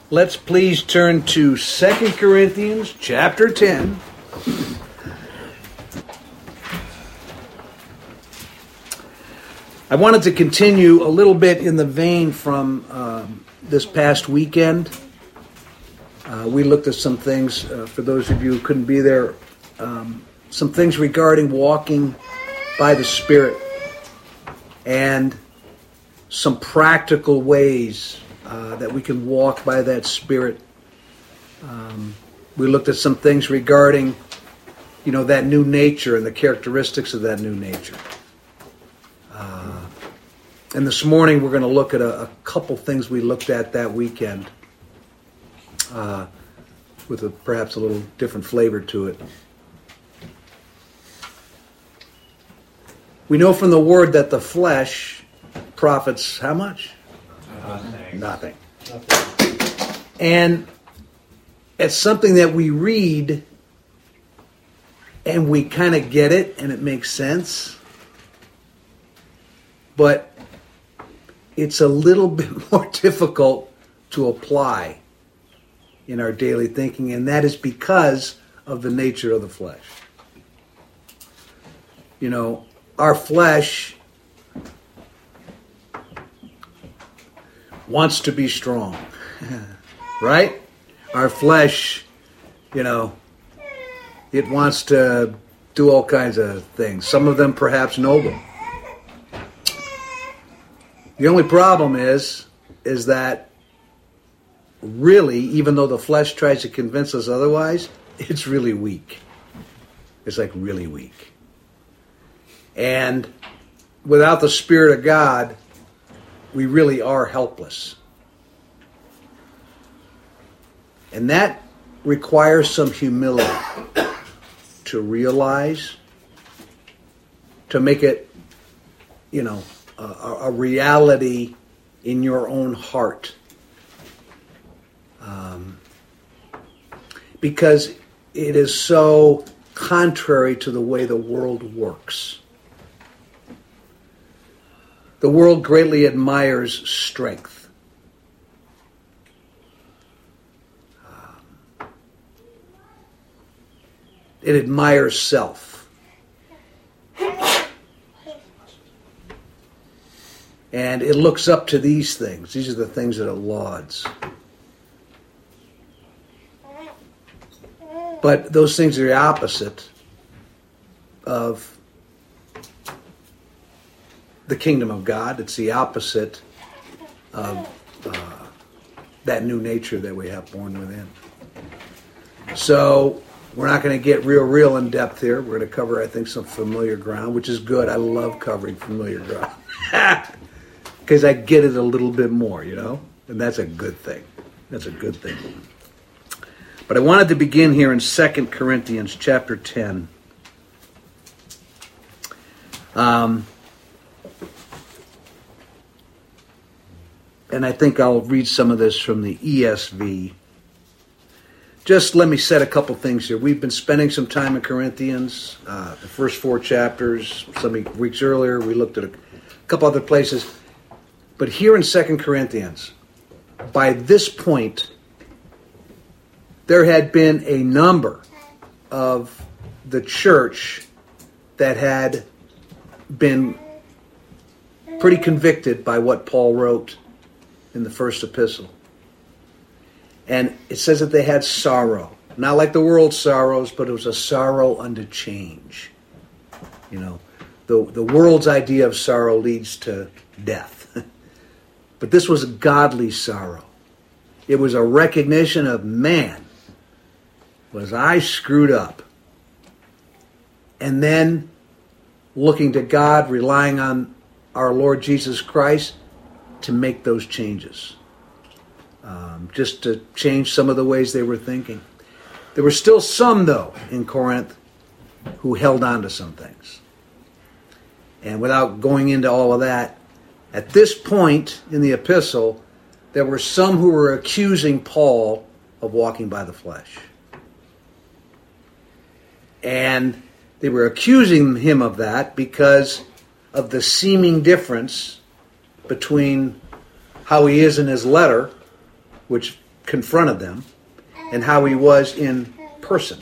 Let's please turn to 2 Corinthians chapter 10. I wanted to continue a little bit in the vein from this past weekend. We looked at some things, for those of you who couldn't be there, some things regarding walking by the Spirit and some practical ways that we can walk by that Spirit. We looked at some things regarding, that new nature and the characteristics of that new nature. And this morning we're going to look at a couple things we looked at that weekend with perhaps a little different flavor to it. We know from the Word that the flesh profits how much? Nothing. And it's something that we read and we kind of get it and it makes sense. But it's a little bit more difficult to apply in our daily thinking, and that is because of the nature of the flesh. Our flesh wants to be strong, right? Our flesh, it wants to do all kinds of things. Some of them perhaps noble. The only problem is that really, even though the flesh tries to convince us otherwise, it's really weak. It's like really weak. And without the Spirit of God, we really are helpless. And that requires some humility to realize, to make it, a reality in your own heart. Because it is so contrary to the way the world works. The world greatly admires strength. It admires self. And it looks up to these things. These are the things that it lauds. But those things are the opposite of the kingdom of God. It's the opposite of that new nature that we have born within. So we're not going to get real in depth here. We're going to cover, I think, some familiar ground, which is good. I love covering familiar ground. Because I get it a little bit more, and that's a good thing. That's a good thing. But I wanted to begin here in 2 Corinthians chapter 10. And I think I'll read some of this from the ESV. Just let me set a couple things here. We've been spending some time in Corinthians, the first 4 chapters. Some weeks earlier, we looked at a couple other places. But here in 2 Corinthians, by this point, there had been a number of the church that had been pretty convicted by what Paul wrote in the first epistle. And it says that they had sorrow. Not like the world's sorrows, but it was a sorrow unto change. The world's idea of sorrow leads to death. But this was a godly sorrow. It was a recognition of, man, was I screwed up? And then looking to God, relying on our Lord Jesus Christ to make those changes. Just to change some of the ways they were thinking. There were still some, though, in Corinth who held on to some things. And without going into all of that, at this point in the epistle, there were some who were accusing Paul of walking by the flesh. And they were accusing him of that because of the seeming difference between how he is in his letter, which confronted them and how he was in person.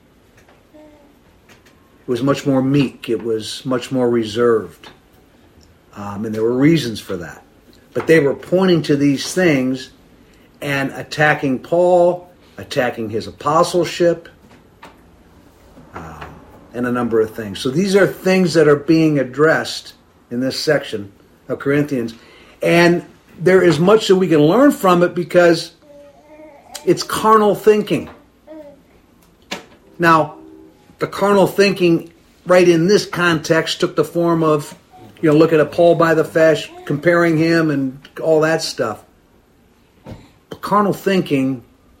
It was much more meek. It was much more reserved. And there were reasons for that. But they were pointing to these things and attacking Paul, attacking his apostleship, and a number of things. So these are things that are being addressed in this section of Corinthians. And there is much that we can learn from it because it's carnal thinking. Now, the carnal thinking right in this context took the form of, looking at Paul by the flesh, comparing him and all that stuff. But carnal thinking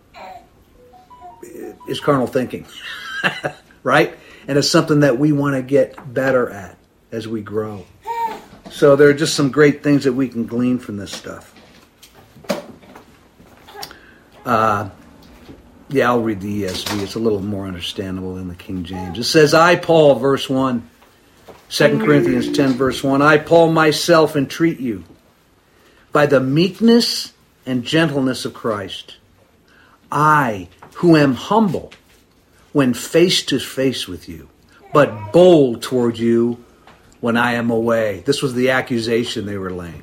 is carnal thinking, right? And it's something that we want to get better at as we grow. So there are just some great things that we can glean from this stuff. I'll read the ESV. It's a little more understandable than the King James. It says, I, Paul, verse 1, 2 Corinthians 10, verse 1, I, Paul, myself entreat you, by the meekness and gentleness of Christ, I, who am humble when face to face with you, but bold toward you when I am away. This was the accusation they were laying.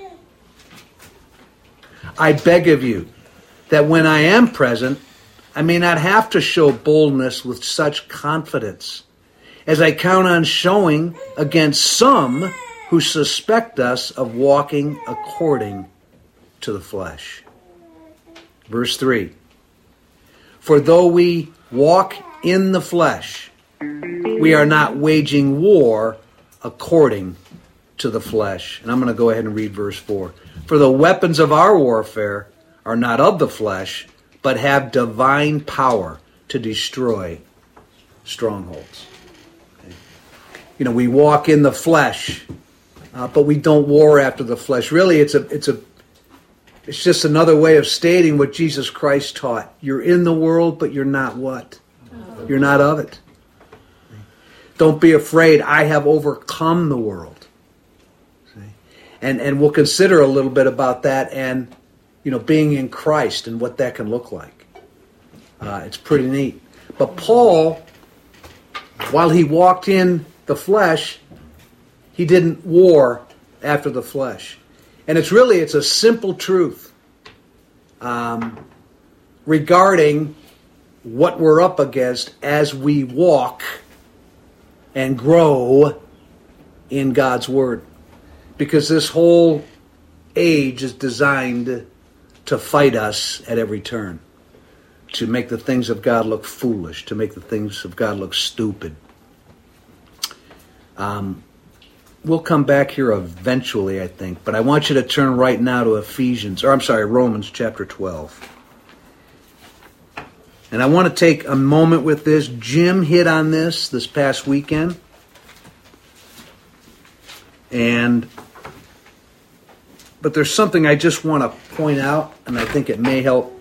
I beg of you that when I am present, I may not have to show boldness with such confidence as I count on showing against some who suspect us of walking according to the flesh. Verse 3. For though we walk in the flesh, we are not waging war according to the flesh. And I'm going to go ahead and read verse 4. For the weapons of our warfare are not of the flesh, but have divine power to destroy strongholds. Okay. We walk in the flesh, but we don't war after the flesh. Really, it's just another way of stating what Jesus Christ taught. You're in the world, but you're not what? You're not of it. Don't be afraid. I have overcome the world. See? And we'll consider a little bit about that and, being in Christ and what that can look like. It's pretty neat. But Paul, while he walked in the flesh, he didn't war after the flesh. And it's a simple truth regarding what we're up against as we walk and grow in God's Word. Because this whole age is designed to fight us at every turn. To make the things of God look foolish. To make the things of God look stupid. We'll come back here eventually, I think. But I want you to turn right now to Romans chapter 12. And I want to take a moment with this. Jim hit on this past weekend. But there's something I just want to point out, and I think it may help.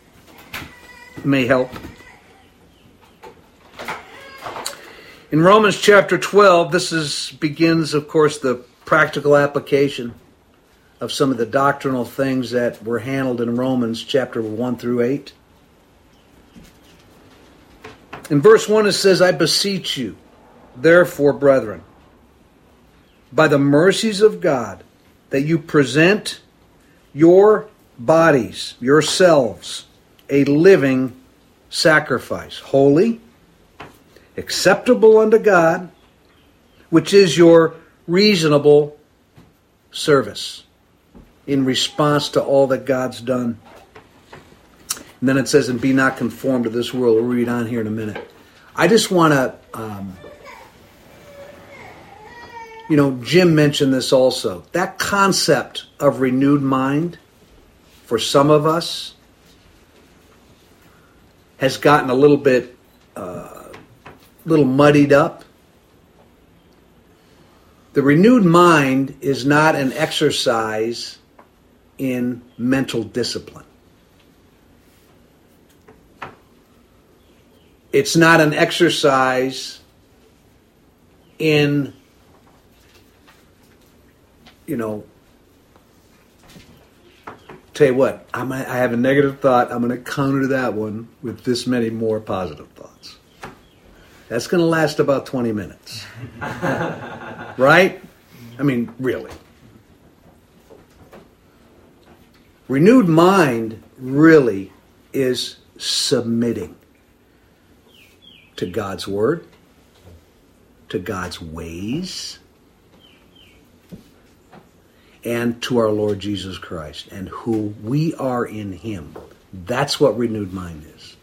In Romans chapter 12, begins, of course, the practical application of some of the doctrinal things that were handled in Romans chapter 1 through 8. In verse 1 it says, I beseech you, therefore, brethren, by the mercies of God, that you present your bodies, yourselves, a living sacrifice, holy, acceptable unto God, which is your reasonable service in response to all that God's done. And then it says, and be not conformed to this world. We'll read on here in a minute. I just want to, Jim mentioned this also. That concept of renewed mind, for some of us, has gotten a little bit, little muddied up. The renewed mind is not an exercise in mental discipline. It's not an exercise in, Tell you what, I have a negative thought. I'm going to counter that one with this many more positive thoughts. That's going to last about 20 minutes. Right? I mean, really. Renewed mind really is submitting to God's word, to God's ways, and to our Lord Jesus Christ, and who we are in Him. That's what renewed mind is.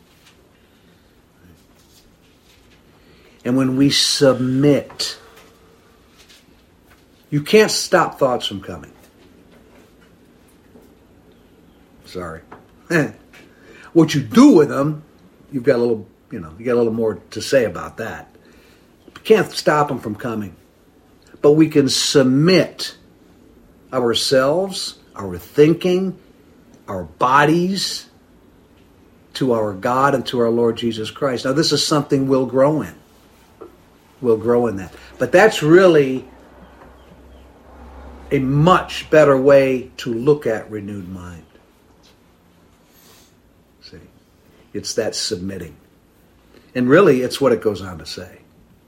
And when we submit, you can't stop thoughts from coming. Sorry. What you do with them, you've got a little, you got a little more to say about that. You can't stop them from coming. But we can submit ourselves, our thinking, our bodies to our God and to our Lord Jesus Christ. Now, this is something we'll grow in. We'll grow in that. But that's really a much better way to look at renewed mind. See? It's that submitting. And really, it's what it goes on to say.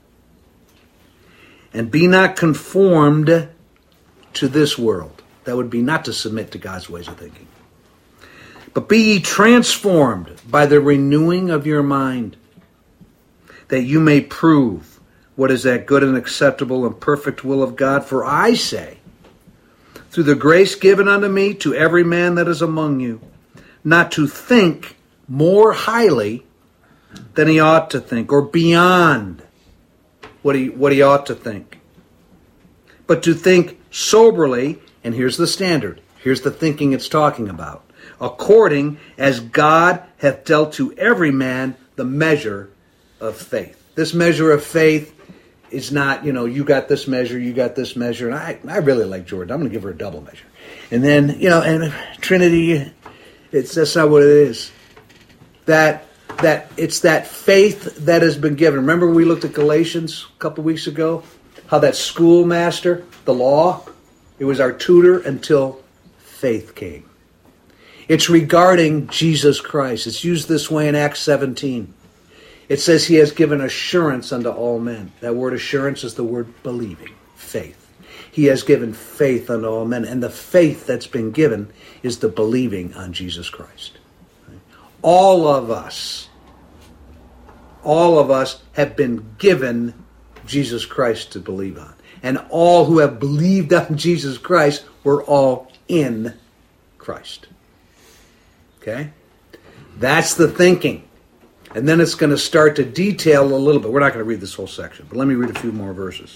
And be not conformed to this world. That would be not to submit to God's ways of thinking. But be ye transformed by the renewing of your mind, that you may prove what is that good and acceptable and perfect will of God. For I say, through the grace given unto me, to every man that is among you, not to think more highly than he ought to think, or beyond what he ought to think, but to think soberly, and here's the standard, here's the thinking it's talking about, according as God hath dealt to every man the measure of faith. This measure of faith is not, you got this measure, you got this measure, and I really like Jordan. I'm going to give her a double measure. And then, and Trinity, that's not what it is. That it's that faith that has been given. Remember we looked at Galatians a couple of weeks ago? How that schoolmaster, the law, it was our tutor until faith came. It's regarding Jesus Christ. It's used this way in Acts 17. It says he has given assurance unto all men. That word assurance is the word believing, faith. He has given faith unto all men. And the faith that's been given is the believing on Jesus Christ. All of us have been given Jesus Christ to believe on. And all who have believed on Jesus Christ were all in Christ. Okay? That's the thinking. And then it's going to start to detail a little bit. We're not going to read this whole section, but let me read a few more verses.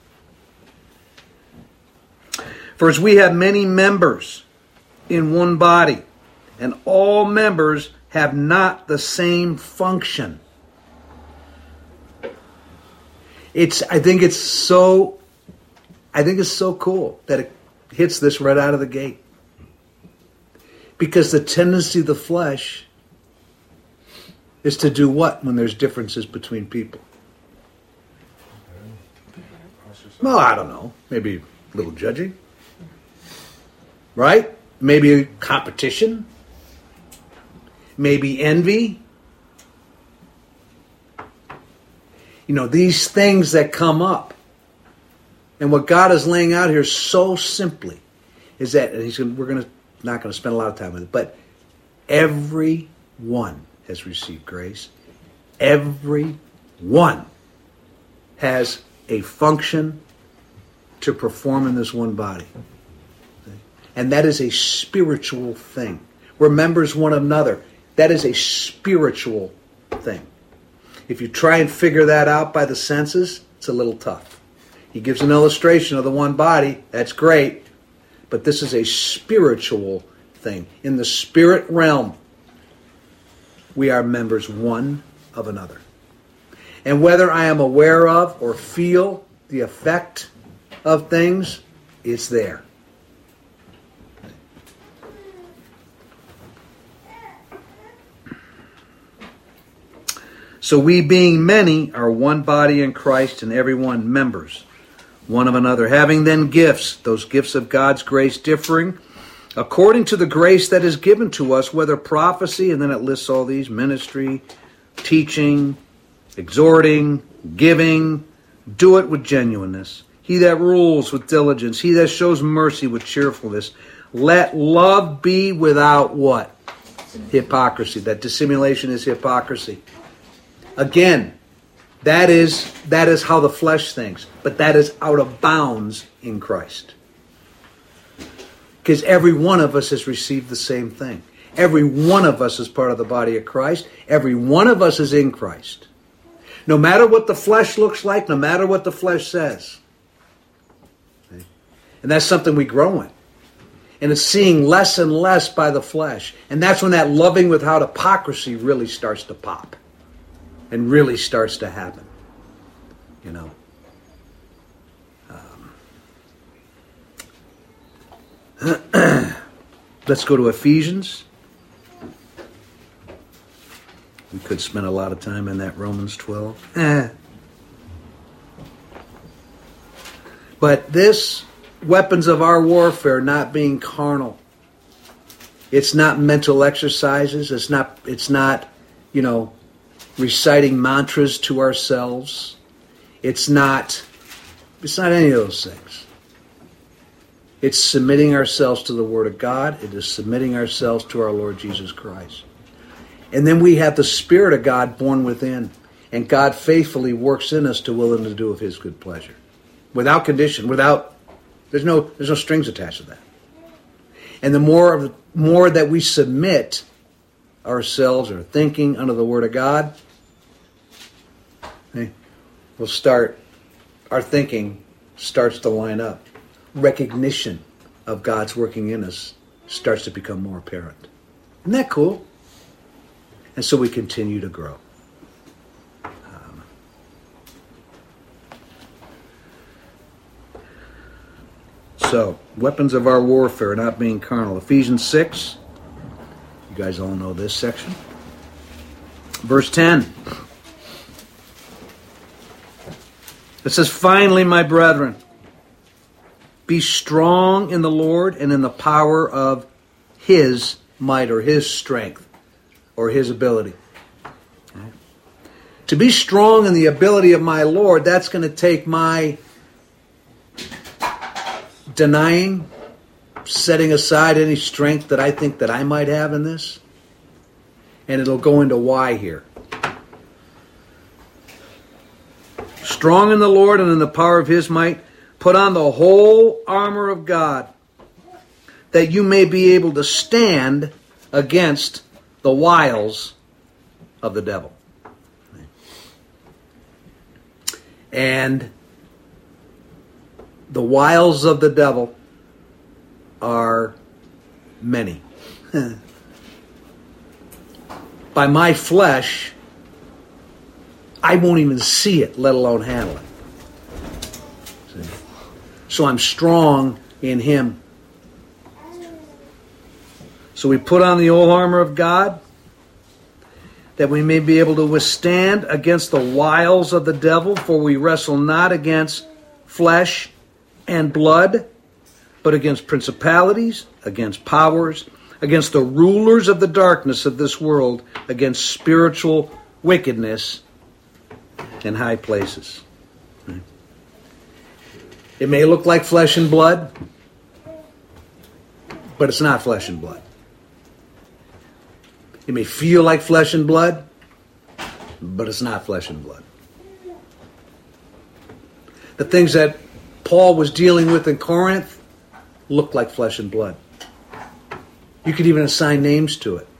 For as we have many members in one body, and all members have not the same function. I think it's so cool that it hits this right out of the gate. Because the tendency of the flesh is to do what when there's differences between people? Well, I don't know. Maybe a little judgy. Right? Maybe competition. Maybe envy. These things that come up. And what God is laying out here so simply is that, and we're not going to spend a lot of time with it, but everyone has received grace. Everyone has a function to perform in this one body. And that is a spiritual thing. We're members one of another. That is a spiritual thing. If you try and figure that out by the senses, it's a little tough. He gives an illustration of the one body. That's great. But this is a spiritual thing. In the spirit realm, we are members one of another. And whether I am aware of or feel the effect of things, it's there. So we being many are one body in Christ, and every one members one of another. Having then gifts, those gifts of God's grace differing According to the grace that is given to us, whether prophecy, and then it lists all these, ministry, teaching, exhorting, giving, do it with genuineness. He that rules with diligence, he that shows mercy with cheerfulness. Let love be without what? Hypocrisy. That dissimulation is hypocrisy. Again, that is how the flesh thinks, but that is out of bounds in Christ. Because every one of us has received the same thing. Every one of us is part of the body of Christ. Every one of us is in Christ. No matter what the flesh looks like, no matter what the flesh says. Okay? And that's something we grow in. And it's seeing less and less by the flesh. And that's when that loving without hypocrisy really starts to pop. And really starts to happen. You know. Let's go to Ephesians. We could spend a lot of time in that Romans 12. But this, weapons of our warfare not being carnal. It's not mental exercises. It's not, reciting mantras to ourselves. It's not any of those things. It's submitting ourselves to the Word of God. It is submitting ourselves to our Lord Jesus Christ. And then we have the Spirit of God born within. And God faithfully works in us to will and to do of His good pleasure. Without condition, there's no strings attached to that. And the more that we submit ourselves or thinking under the Word of God, our thinking starts to line up. Recognition of God's working in us starts to become more apparent. Isn't that cool? And so we continue to grow. So, weapons of our warfare not being carnal. Ephesians 6. You guys all know this section. Verse 10. It says, finally, my brethren, be strong in the Lord and in the power of His might or His strength or His ability. Okay. To be strong in the ability of my Lord, that's going to take my denying, setting aside any strength that I think that I might have in this. And it'll go into why here. Strong in the Lord and in the power of His might. Put on the whole armor of God, that you may be able to stand against the wiles of the devil. And the wiles of the devil are many. By my flesh, I won't even see it, let alone handle it. So I'm strong in Him. So we put on the whole armor of God that we may be able to withstand against the wiles of the devil, for we wrestle not against flesh and blood, but against principalities, against powers, against the rulers of the darkness of this world, against spiritual wickedness in high places. It may look like flesh and blood, but it's not flesh and blood. It may feel like flesh and blood, but it's not flesh and blood. The things that Paul was dealing with in Corinth looked like flesh and blood. You could even assign names to it,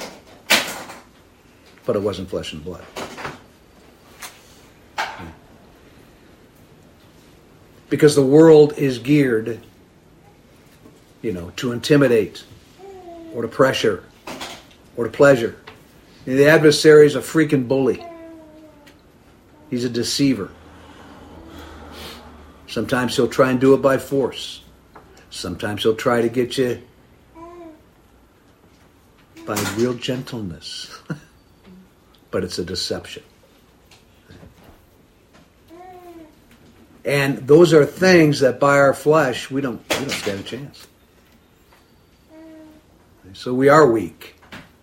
but it wasn't flesh and blood. Because the world is geared, to intimidate or to pressure or to pleasure. And the adversary is a freaking bully. He's a deceiver. Sometimes he'll try and do it by force. Sometimes he'll try to get you by real gentleness. But it's a deception. And those are things that by our flesh, we don't stand a chance. So we are weak.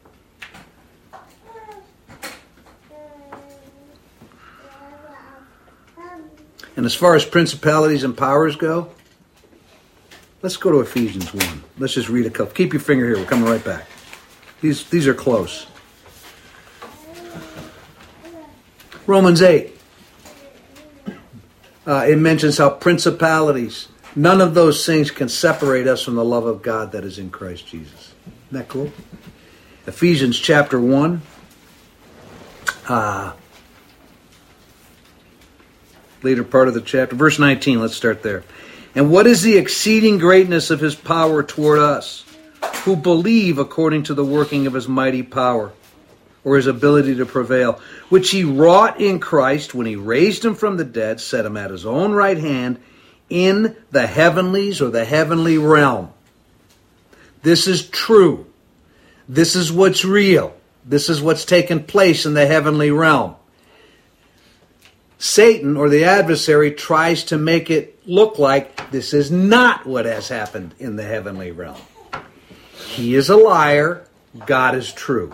And as far as principalities and powers go, let's go to Ephesians 1. Let's just read a couple. Keep your finger here. We're coming right back. These are close. Romans 8. It mentions how principalities, none of those things can separate us from the love of God that is in Christ Jesus. Isn't that cool? Ephesians chapter 1. Later part of the chapter. Verse 19, let's start there. And what is the exceeding greatness of his power toward us, who believe according to the working of his mighty power, or his ability to prevail, which he wrought in Christ when he raised him from the dead, set him at his own right hand in the heavenlies, or the heavenly realm. This is true. This is what's real. This is what's taken place in the heavenly realm. Satan, or the adversary, tries to make it look like this is not what has happened in the heavenly realm. He is a liar. God is true.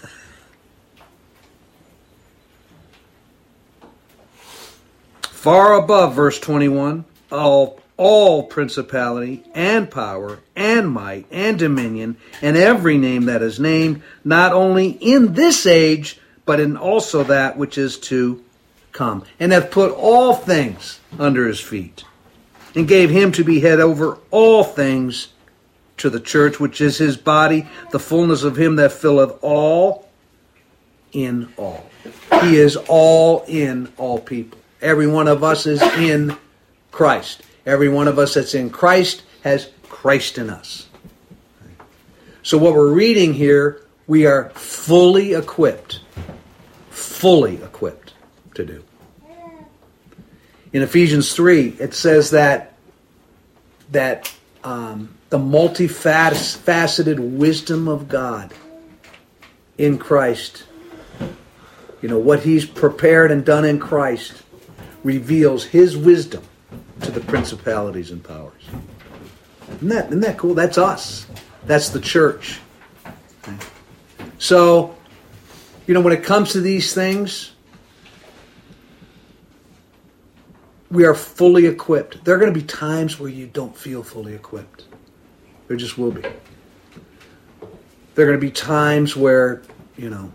Far above, verse 21, all principality and power and might and dominion and every name that is named, not only in this age, but in also that which is to come, and hath put all things under his feet, and gave him to be head over all things to the church, which is his body, the fullness of him that filleth all in all. He is all in all people. Every one of us is in Christ. Every one of us that's in Christ has Christ in us. So what we're reading here, we are fully equipped to do. In Ephesians 3, it says that the multifaceted wisdom of God in Christ, what he's prepared and done in Christ, reveals his wisdom to the principalities and powers. Isn't that cool? That's us. That's the church. So, when it comes to these things, we are fully equipped. There are going to be times where you don't feel fully equipped. There just will be. There are going to be times where, you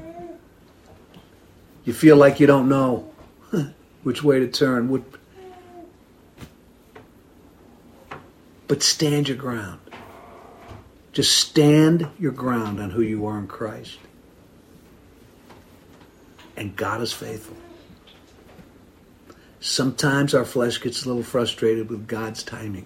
feel like you don't know which way to turn. But stand your ground. Just stand your ground on who you are in Christ. And God is faithful. Sometimes our flesh gets a little frustrated with God's timing.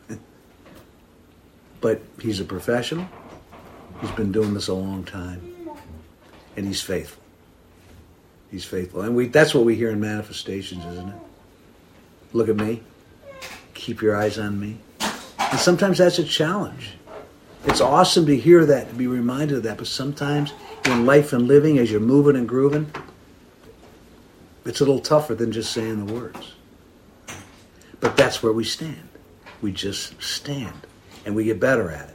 But he's a professional. He's been doing this a long time. And he's faithful. He's faithful. And that's what we hear in manifestations, isn't it? Look at me. Keep your eyes on me. And sometimes that's a challenge. It's awesome to hear that, to be reminded of that. But sometimes in life and living, as you're moving and grooving, it's a little tougher than just saying the words. But that's where we stand. We just stand. And we get better at it.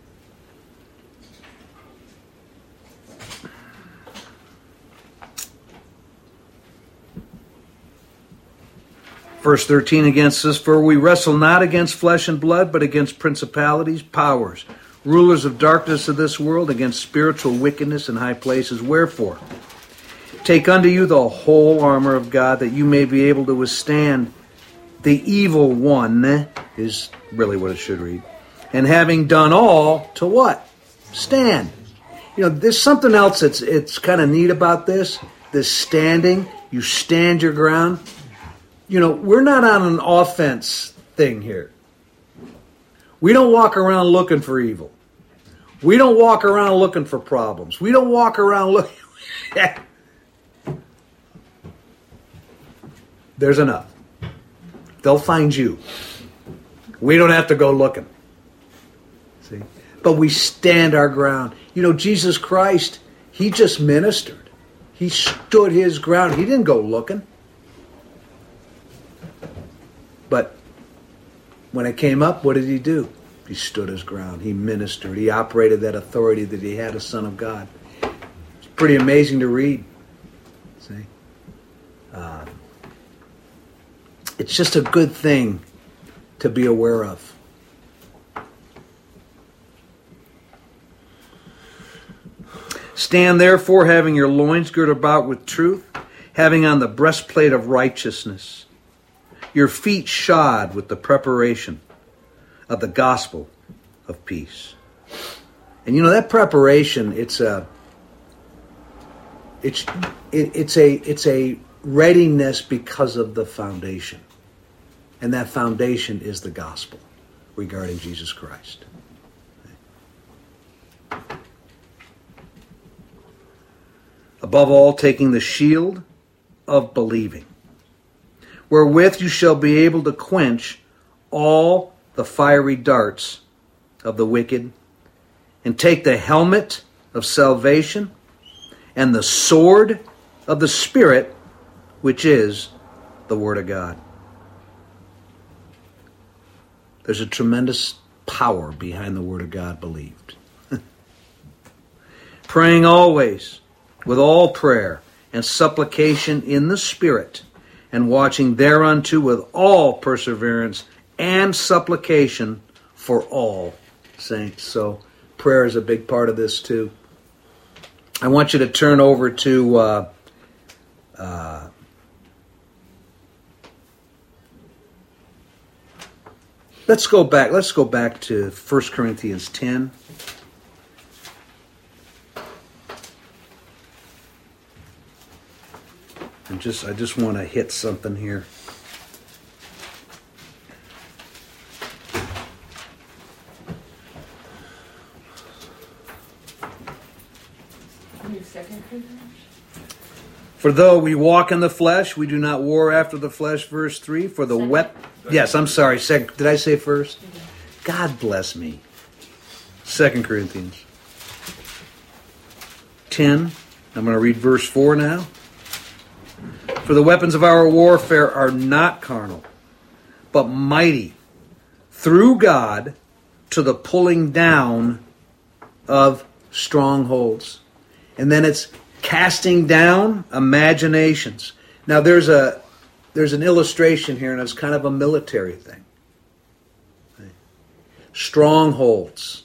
Verse 13 against us, for we wrestle not against flesh and blood, but against principalities, powers, rulers of darkness of this world, against spiritual wickedness in high places. Wherefore, take unto you the whole armor of God, that you may be able to withstand the evil one, is really what it should read. And having done all, to what? Stand. There's something else it's kind of neat about this standing. You stand your ground. We're not on an offense thing here. We don't walk around looking for evil. We don't walk around looking for problems. We don't walk around looking... There's enough. They'll find you. We don't have to go looking. See? But we stand our ground. Jesus Christ, he just ministered. He stood his ground. He didn't go looking. But when it came up, what did he do? He stood his ground. He ministered. He operated that authority that he had as Son of God. It's pretty amazing to read. See? It's just a good thing to be aware of. Stand therefore, having your loins girded about with truth, having on the breastplate of righteousness, your feet shod with the preparation of the gospel of peace. And you know that preparation, it's a readiness because of the foundation. And that foundation is the gospel regarding Jesus Christ. Above all, taking the shield of believing, wherewith you shall be able to quench all the fiery darts of the wicked, and take the helmet of salvation and the sword of the Spirit, which is the Word of God. There's a tremendous power behind the Word of God believed. Praying always with all prayer and supplication in the Spirit, and watching thereunto with all perseverance and supplication for all saints. So prayer is a big part of this too. I want you to turn over to Let's go back to 1 Corinthians 10. I just want to hit something here. For though we walk in the flesh, we do not war after the flesh, verse 3. For the Yes, I'm sorry. Did I say first? God bless me. 2 Corinthians 10. I'm going to read verse 4 now. For the weapons of our warfare are not carnal, but mighty through God to the pulling down of strongholds. And then it's casting down imaginations. Now there's an illustration here, and it's kind of a military thing. Strongholds.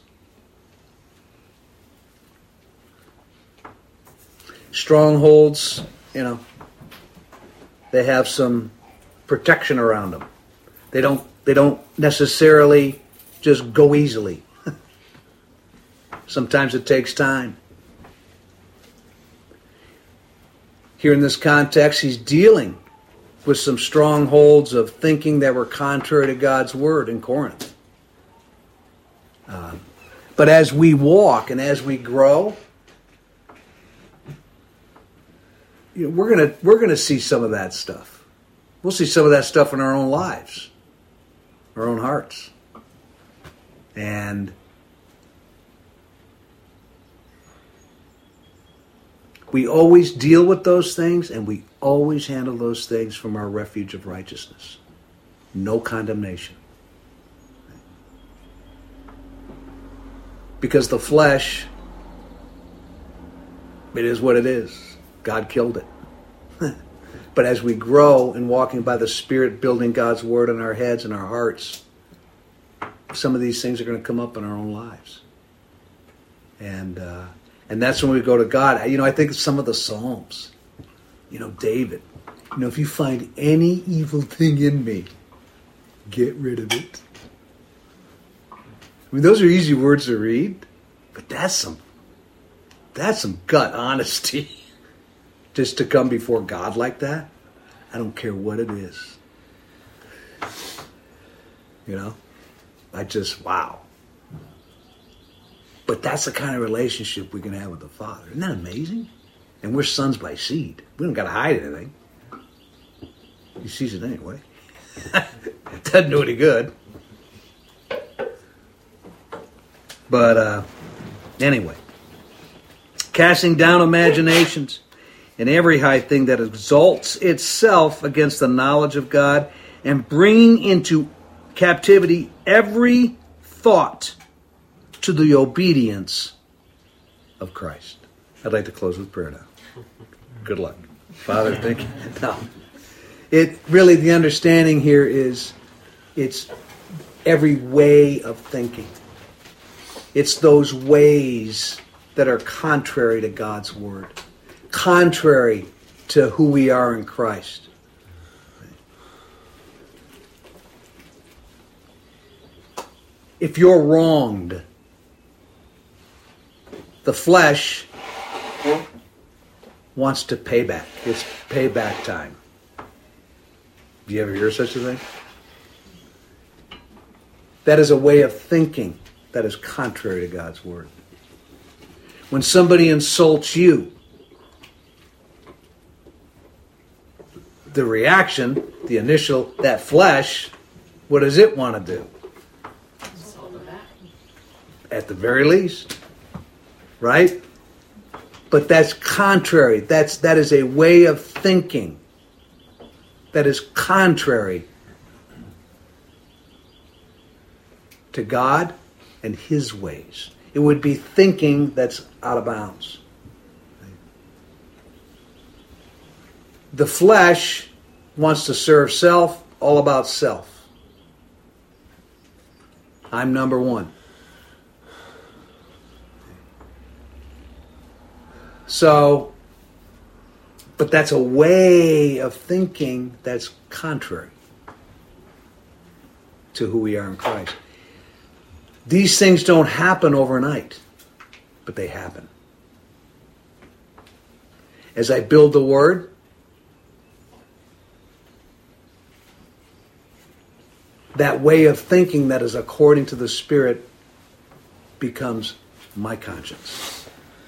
Strongholds, they have some protection around them. They don't necessarily just go easily. Sometimes it takes time. Here in this context, he's dealing with some strongholds of thinking that were contrary to God's word in Corinth. But as we walk and as we grow, we're gonna see some of that stuff. We'll see some of that stuff in our own lives, our own hearts, and we always deal with those things, and we always handle those things from our refuge of righteousness. No condemnation. Because the flesh, it is what it is. God killed it. But as we grow in walking by the Spirit, building God's Word in our heads and our hearts, some of these things are going to come up in our own lives. And that's when we go to God. I think of some of the Psalms. David. If you find any evil thing in me, get rid of it. Those are easy words to read, but that's some gut honesty. Just to come before God like that, I don't care what it is. Wow. But that's the kind of relationship we can have with the Father. Isn't that amazing? And we're sons by seed. We don't got to hide anything. He sees it anyway. Doesn't do any good. But anyway, casting down imaginations and every high thing that exalts itself against the knowledge of God, and bringing into captivity every thought to the obedience of Christ. I'd like to close with prayer now. Good luck. Father, thank you. No. It really, the understanding here is it's every way of thinking. It's those ways that are contrary to God's word, contrary to who we are in Christ. If you're wronged, the flesh wants to pay back. It's payback time. Do you ever hear such a thing? That is a way of thinking that is contrary to God's word. When somebody insults you, the reaction, the initial, that flesh, what does it want to do? At the very least. Right? But that's contrary. That is a way of thinking that is contrary to God and His ways. It would be thinking that's out of bounds. The flesh wants to serve self, all about self. I'm number one. So, but that's a way of thinking that's contrary to who we are in Christ. These things don't happen overnight, but they happen. As I build the Word, that way of thinking that is according to the Spirit becomes my conscience.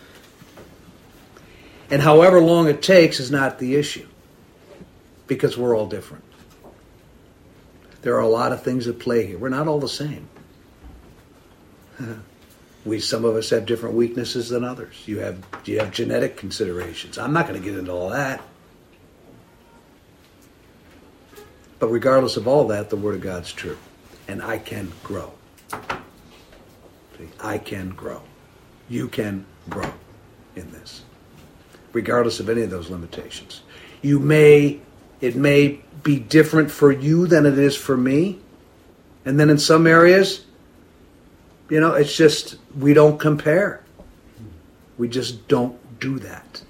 And however long it takes is not the issue, because we're all different. There are a lot of things at play here. We're not all the same. Some of us have different weaknesses than others. You have genetic considerations. I'm not going to get into all that. But regardless of all that, the Word of God's true. And I can grow. See, I can grow. You can grow in this, regardless of any of those limitations. It may be different for you than it is for me. And then in some areas, it's just, we don't compare. We just don't do that.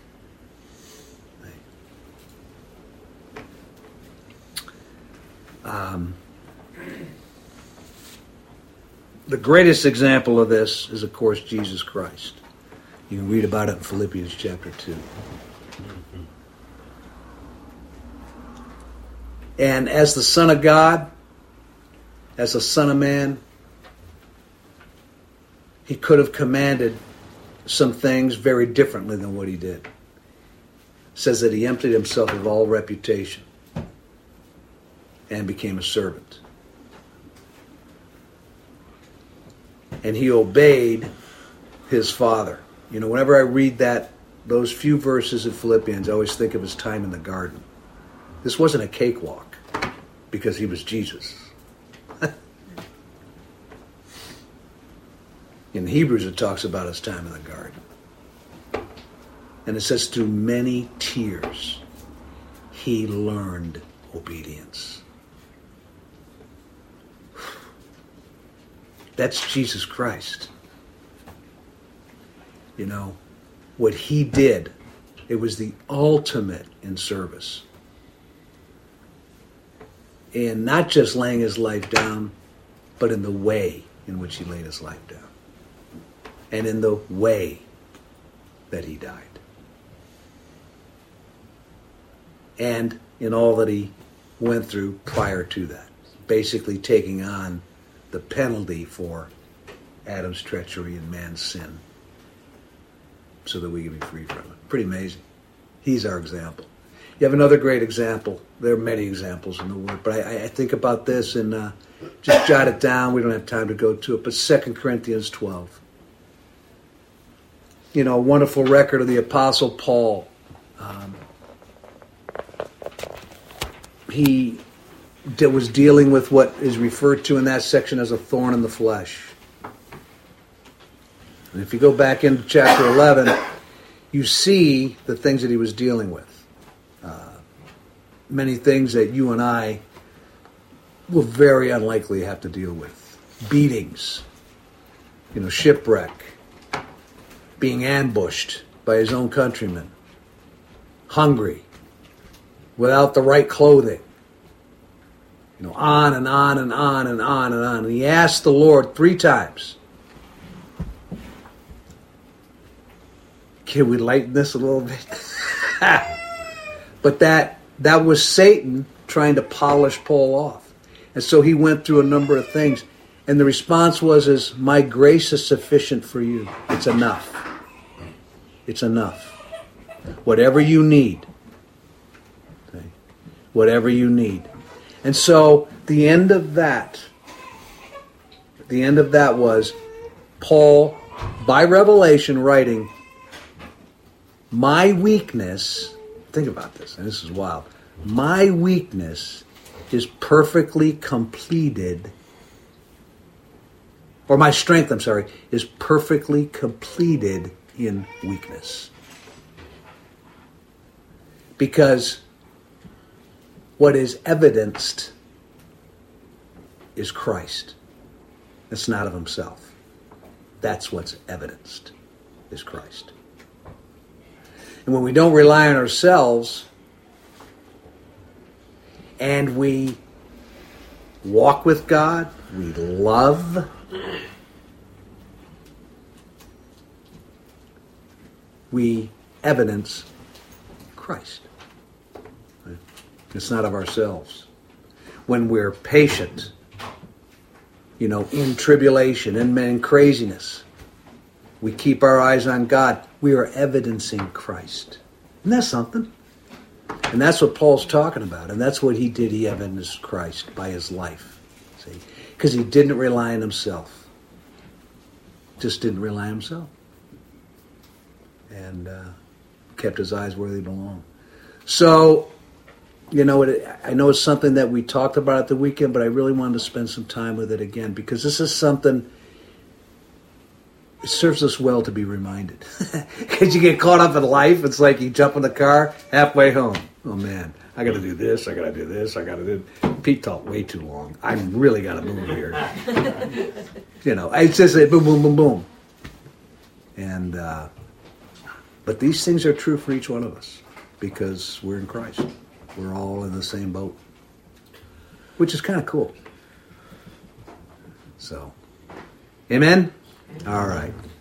The greatest example of this is, of course, Jesus Christ. You can read about it in Philippians chapter 2. And as the Son of God, as the Son of Man, He could have commanded some things very differently than what He did. It says that He emptied Himself of all reputation and became a servant. And He obeyed His Father. Whenever I read those few verses of Philippians, I always think of His time in the garden. This wasn't a cakewalk because He was Jesus. In Hebrews, it talks about His time in the garden. And it says, through many tears, He learned obedience. That's Jesus Christ. What He did, it was the ultimate in service. And not just laying His life down, but in the way in which He laid His life down. And in the way that He died. And in all that He went through prior to that. Basically taking on the penalty for Adam's treachery and man's sin, so that we can be free from it. Pretty amazing. He's our example. You have another great example. There are many examples in the Word, but I think about this and just jot it down. We don't have time to go to it, but 2 Corinthians 12. A wonderful record of the Apostle Paul. He was dealing with what is referred to in that section as a thorn in the flesh. And if you go back into chapter 11, you see the things that he was dealing with. Many things that you and I will very unlikely have to deal with. Beatings, shipwreck, being ambushed by his own countrymen, hungry, without the right clothing, on and on and on and on and on. And he asked the Lord 3 times, can we lighten this a little bit? But that was Satan trying to polish Paul off. And so he went through a number of things. And the response was, my grace is sufficient for you. It's enough. It's enough. Whatever you need. Okay? Whatever you need. And so the end of that was Paul, by revelation, writing, my weakness, think about this, and this is wild, my weakness is perfectly completed, or my strength, is perfectly completed in weakness. Because what is evidenced is Christ. It's not of himself. That's what's evidenced, is Christ. And when we don't rely on ourselves, and we walk with God, we love, we evidence Christ. It's not of ourselves. When we're patient, in tribulation, in craziness, we keep our eyes on God. We are evidencing Christ. Isn't that something? And that's what Paul's talking about. And that's what he did. He evidenced Christ by his life. See? Because he didn't rely on himself. Just didn't rely on himself. And kept his eyes where they belong. So, I know it's something that we talked about at the weekend, but I really wanted to spend some time with it again. Because this is something, it serves us well to be reminded. Because you get caught up in life. It's like you jump in the car halfway home. Oh, man, I got to do this. I got to do this. I got to do... Pete talked way too long. I really got to move here. It's just a boom, boom, boom, boom. And, but these things are true for each one of us. Because we're in Christ. We're all in the same boat. Which is kind of cool. So, amen? All right.